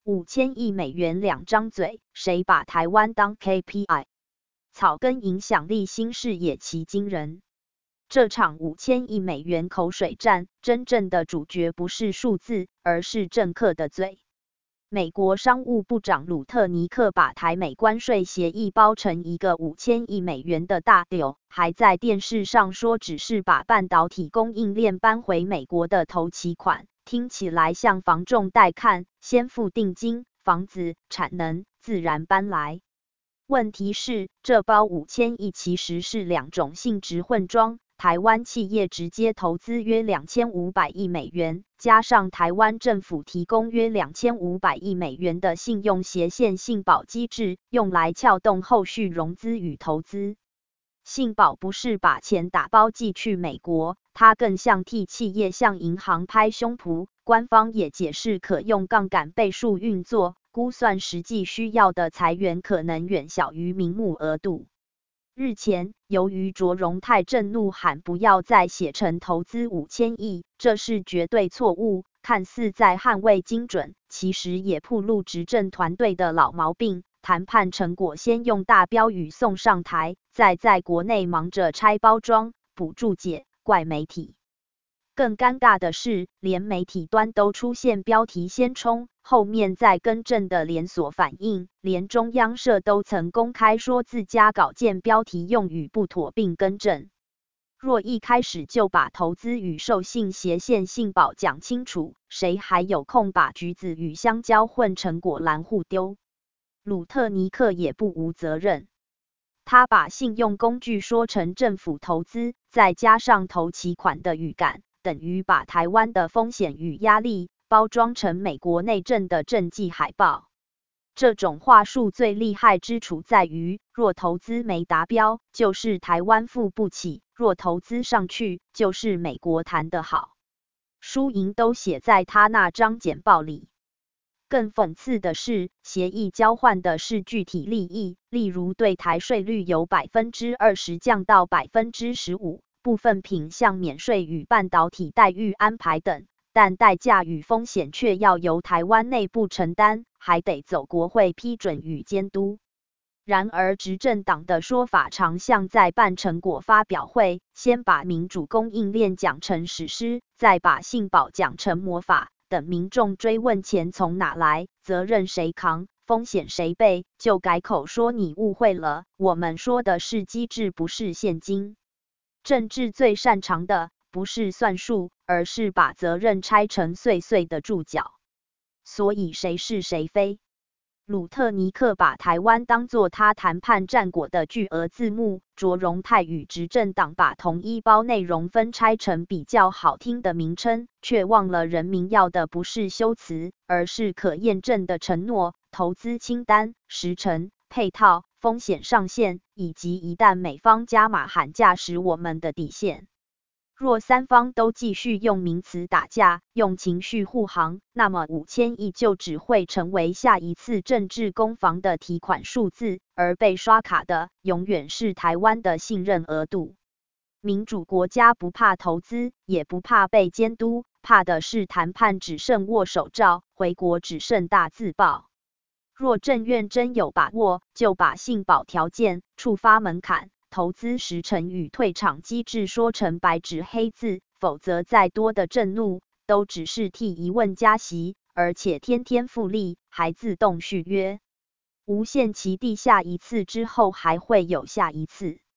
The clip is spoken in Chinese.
5000亿美元两张嘴，谁把台湾当 KPI？ 草根影响力新视野其惊人。这场5000亿美元口水战，真正的主角不是数字，而是政客的嘴。美国商务部长鲁特尼克把台美关税协议包成一个5000亿美元的大丢，还在电视上说只是把半导体供应链搬回美国的头期款，听起来像房仲带看，先付定金，房子、产能自然搬来。问题是，这包5000亿其实是两种性质混装。台湾企业直接投资约2500亿美元，加上台湾政府提供约2500亿美元的信用斜线信保机制，用来撬动后续融资与投资。信保不是把钱打包寄去美国，它更像替企业向银行拍胸脯。官方也解释可用杠杆倍数运作，估算实际需要的裁员可能远小于名目额度。日前，由于卓荣泰正怒喊不要再写成投资5000亿，这是绝对错误，看似在捍卫精准，其实也暴露执政团队的老毛病，谈判成果先用大标语送上台，再在国内忙着拆包装、补注解，怪媒体。更尴尬的是，连媒体端都出现标题先冲，后面再更正的连锁反应，连中央社都曾公开说自家稿件标题用语不妥并更正。若一开始就把投资与授信斜线信保讲清楚，谁还有空把橘子与香蕉混成果篮互丢？鲁特尼克也不无责任。他把信用工具说成政府投资，再加上头期款的语感，等于把台湾的风险与压力包装成美国内政的政绩海报。这种话术最厉害之处在于，若投资没达标，就是台湾付不起；若投资上去，就是美国谈得好。输赢都写在他那张简报里。更讽刺的是，协议交换的是具体利益，例如对台税率由20%降到15%。部分品项免税与半导体待遇安排等，但代价与风险却要由台湾内部承担，还得走国会批准与监督。然而执政党的说法常像在办成果发表会，先把民主供应链讲成史诗，再把信保讲成魔法，等民众追问钱从哪来，责任谁扛，风险谁背，就改口说你误会了，我们说的是机制不是现金。政治最擅长的不是算数，而是把责任拆成碎碎的注脚。所以谁是谁非？鲁特尼克把台湾当作他谈判战果的巨额字幕，卓荣泰与执政党把同一包内容分拆成比较好听的名称，却忘了人民要的不是修辞，而是可验证的承诺、投资清单、时程、配套、风险上限，以及一旦美方加码喊价时我们的底线。若三方都继续用名词打架，用情绪护航，那么5000亿就只会成为下一次政治攻防的提款数字，而被刷卡的永远是台湾的信任额度。民主国家不怕投资，也不怕被监督，怕的是谈判只剩握手照，回国只剩大字报。若政院真有把握，就把信保条件、触发门槛、投资时程与退场机制说成白纸黑字，否则再多的震怒，都只是替疑问加息，而且天天复利，还自动续约。无限期地下一次之后还会有下一次。